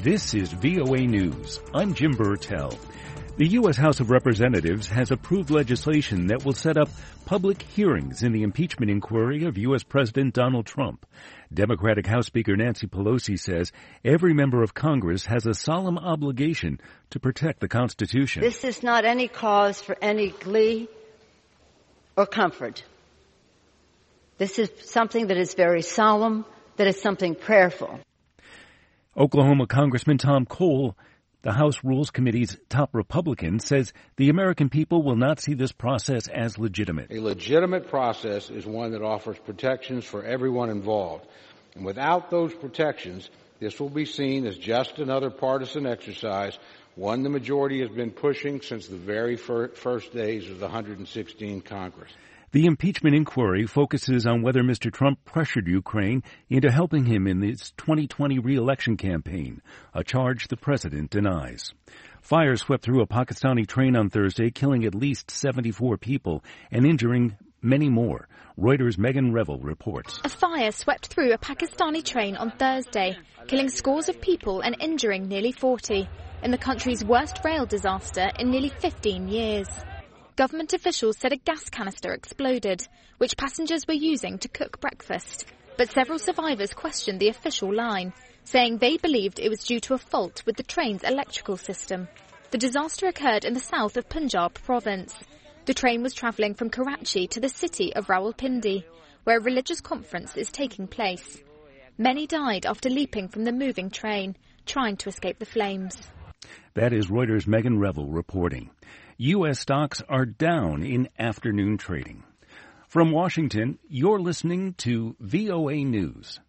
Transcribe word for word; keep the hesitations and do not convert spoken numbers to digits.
This is V O A News. I'm Jim Burtell. The U S. House of Representatives has approved legislation that will set up public hearings in the impeachment inquiry of U S. President Donald Trump. Democratic House Speaker Nancy Pelosi says every member of Congress has a solemn obligation to protect the Constitution. This is not any cause for any glee or comfort. This is something that is very solemn, that is something prayerful. Oklahoma Congressman Tom Cole, the House Rules Committee's top Republican, says the American people will not see this process as legitimate. A legitimate process is one that offers protections for everyone involved. And without those protections, this will be seen as just another partisan exercise, one the majority has been pushing since the very fir- first days of the one hundred sixteenth Congress. The impeachment inquiry focuses on whether Mister Trump pressured Ukraine into helping him in his twenty twenty re-election campaign, a charge the president denies. Fire swept through a Pakistani train on Thursday, killing at least seventy-four people and injuring many more. Reuters' Megan Revel reports. A fire swept through a Pakistani train on Thursday, killing scores of people and injuring nearly forty, in the country's worst rail disaster in nearly fifteen years. Government officials said a gas canister exploded, which passengers were using to cook breakfast. But several survivors questioned the official line, saying they believed it was due to a fault with the train's electrical system. The disaster occurred in the south of Punjab province. The train was travelling from Karachi to the city of Rawalpindi, where a religious conference is taking place. Many died after leaping from the moving train, trying to escape the flames. That is Reuters' Megan Revel reporting. U S stocks are down in afternoon trading. From Washington, you're listening to V O A News.